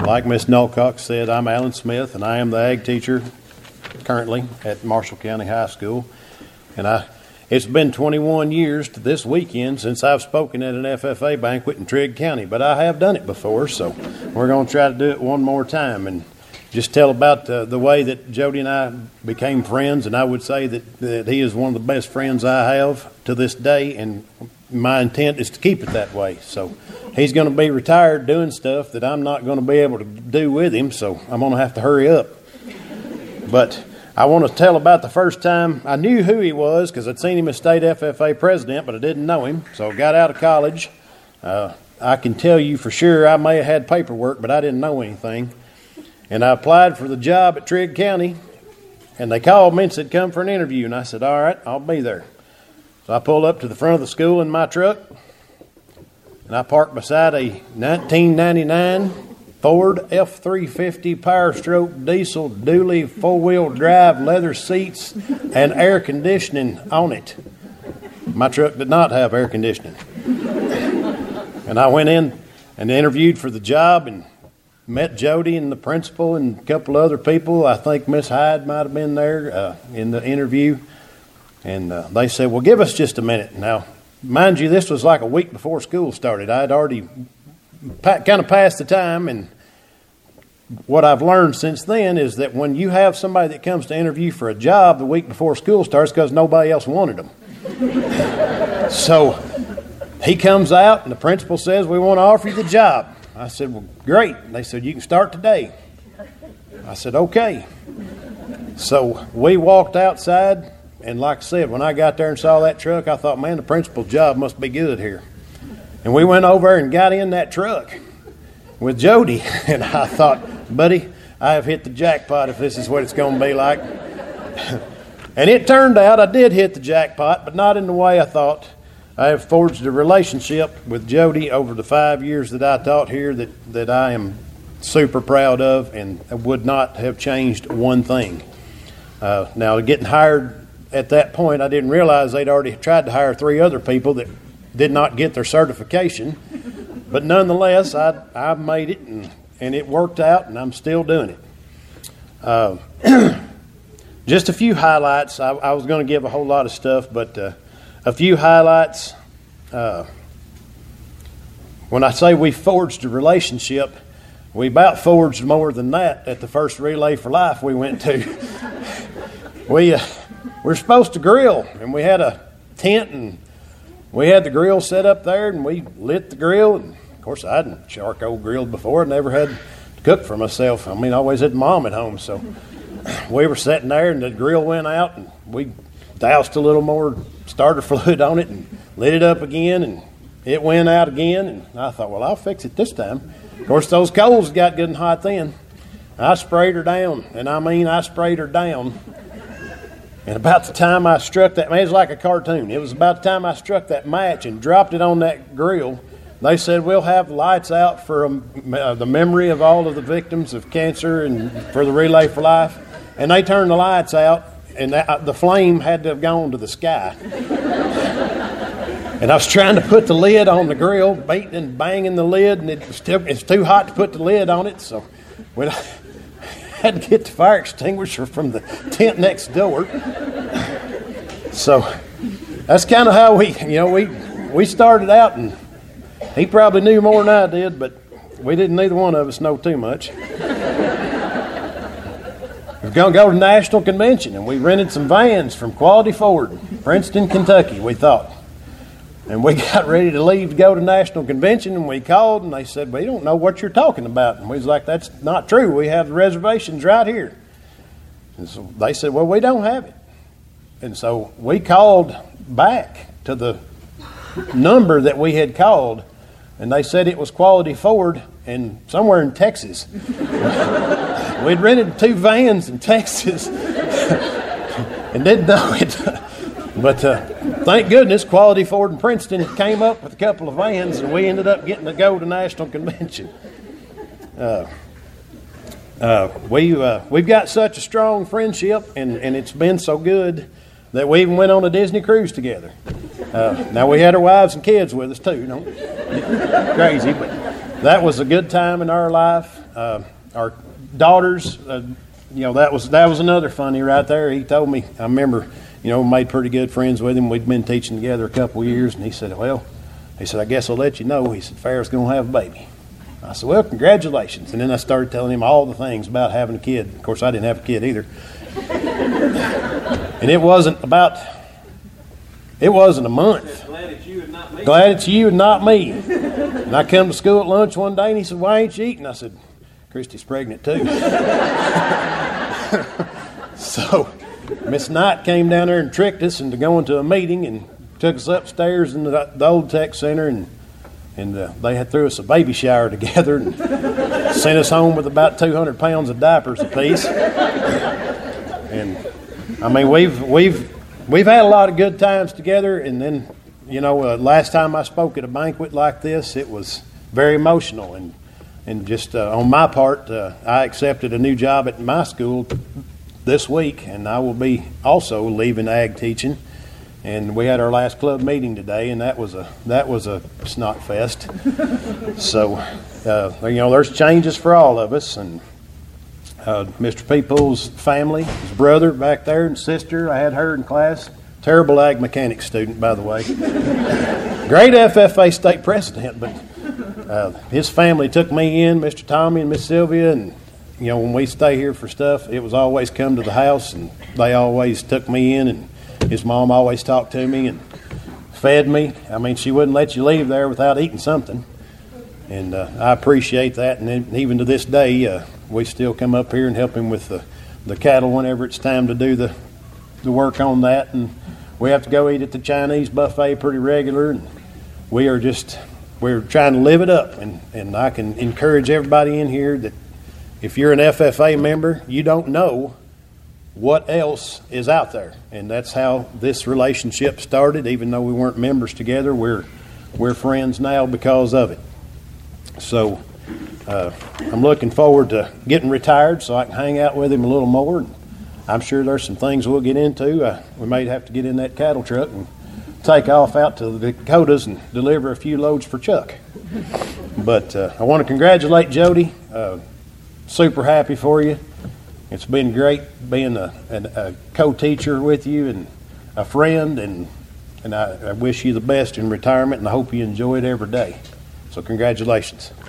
Like Miss Nolcock said, I'm Alan Smith, and I am the ag teacher currently at Marshall County High School. And it's been 21 years to this weekend since I've spoken at an FFA banquet in Trigg County, but I have done it before, so we're going to try to do it one more time and just tell about the way that Jody and I became friends. And I would say that he is one of the best friends I have to this day, and my intent is to keep it that way. So he's going to be retired doing stuff that I'm not going to be able to do with him, so I'm going to have to hurry up. But I want to tell about the first time I knew who he was, because I'd seen him as state FFA president, but I didn't know him. So I got out of college. I can tell you for sure I may have had paperwork, but I didn't know anything. And I applied for the job at Trigg County, and they called me and said, come for an interview. And I said, all right, I'll be there. So I pulled up to the front of the school in my truck, and I parked beside a 1999 Ford F-350 Power Stroke diesel dually 4-wheel drive, leather seats, and air conditioning on it. My truck did not have air conditioning. And I went in and interviewed for the job and met Jody and the principal and a couple other people. I think Miss Hyde might have been there in the interview. And they said, well, give us just a minute. Now, mind you, this was like a week before school started. I had already kind of passed the time, and what I've learned since then is that when you have somebody that comes to interview for a job the week before school starts, because nobody else wanted them. So he comes out, and the principal says, we want to offer you the job. I said, well, great. They said, you can start today. I said, okay. So we walked outside, and like I said, when I got there and saw that truck, I thought, man, the principal's job must be good here. And we went over and got in that truck with Jody, and I thought, buddy, I have hit the jackpot if this is what it's going to be like. And it turned out I did hit the jackpot, but not in the way I thought. I have forged a relationship with Jody over the 5 years that I taught here that I am super proud of, and would not have changed one thing. Now, getting hired at that point, I didn't realize they'd already tried to hire 3 other people that did not get their certification. But nonetheless, I made it, and it worked out, and I'm still doing it. Just a few highlights. I was going to give a whole lot of stuff, but a few highlights. When I say we forged a relationship, we about forged more than that at the first Relay for Life we went to. We were supposed to grill, and we had a tent, and we had the grill set up there, and we lit the grill. And of course, I hadn't charcoal grilled before. I never had to cook for myself. I mean, I always had mom at home. So we were sitting there, and the grill went out, and we doused a little more starter fluid on it and lit it up again, and it went out again. And I thought, well, I'll fix it this time. Of course, those coals got good and hot then. I sprayed her down, and I mean I sprayed her down. And about the time I struck that, man, it was like a cartoon. It was about the time I struck that match and dropped it on that grill. They said, we'll have the lights out for the memory of all of the victims of cancer and for the Relay for Life. And they turned the lights out, and the flame had to have gone to the sky. And I was trying to put the lid on the grill, beating and banging the lid, and it's too hot to put the lid on it. So when I had to get the fire extinguisher from the tent next door. So that's kind of how we started out, and he probably knew more than I did, but we didn't, neither one of us know too much. We're going to go to the National Convention, and we rented some vans from Quality Ford, Princeton, Kentucky, we thought. And we got ready to leave to go to National Convention, and we called, and they said, we don't know what you're talking about. And we was like, that's not true. We have the reservations right here. And so they said, well, we don't have it. And so we called back to the number that we had called, and they said it was Quality Ford and somewhere in Texas. We'd rented 2 vans in Texas and didn't know it. But thank goodness Quality Ford in Princeton came up with a couple of vans, and we ended up getting to go to National Convention. We've got such a strong friendship, and it's been so good that we even went on a Disney cruise together. Now, we had our wives and kids with us too, don't get crazy, but that was a good time in our life. Our daughters, that was another funny right there. He told me, I remember, made pretty good friends with him. We'd been teaching together a couple of years, and he said, I guess I'll let you know. He said, Farrah's going to have a baby. I said, well, congratulations. And then I started telling him all the things about having a kid. Of course, I didn't have a kid either. And it wasn't a month. Glad it's you and not me. Glad it's you and not me. And I come to school at lunch one day, and he said, why ain't you eating? I said, Christy's pregnant too. So Miss Knight came down there and tricked us into going to a meeting and took us upstairs in the old tech center, and they had threw us a baby shower together and sent us home with about 200 pounds of diapers apiece. And I mean, we've had a lot of good times together. And then, last time I spoke at a banquet like this, it was very emotional. And just on my part, I accepted a new job at my school this week, and I will be also leaving ag teaching. And we had our last club meeting today, and that was a snot fest. So, there's changes for all of us. And Mr. People's family, his brother back there and sister, I had her in class. Terrible ag mechanics student, by the way. Great FFA state president, but his family took me in, Mr. Tommy and Miss Sylvia, and when we stay here for stuff, it was always come to the house, and they always took me in, and his mom always talked to me and fed me. I mean, she wouldn't let you leave there without eating something. And I appreciate that. And then, even to this day, we still come up here and help him with the cattle whenever it's time to do the work on that. And we have to go eat at the Chinese buffet pretty regular. And we're trying to live it up. And I can encourage everybody in here that if you're an FFA member, you don't know what else is out there. And that's how this relationship started. Even though we weren't members together, we're friends now because of it. So I'm looking forward to getting retired so I can hang out with him a little more. And I'm sure there's some things we'll get into. We may have to get in that cattle truck and take off out to the Dakotas and deliver a few loads for Chuck. But I want to congratulate Jody. Super happy for you. It's been great being a co-teacher with you and a friend, and I wish you the best in retirement, and I hope you enjoy it every day. So congratulations.